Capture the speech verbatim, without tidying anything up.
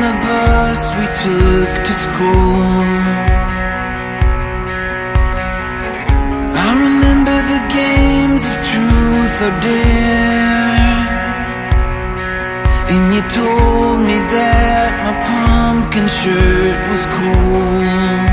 the bus we took to school. I remember the games of truth or dare, and you told me that my pumpkin shirt was cool.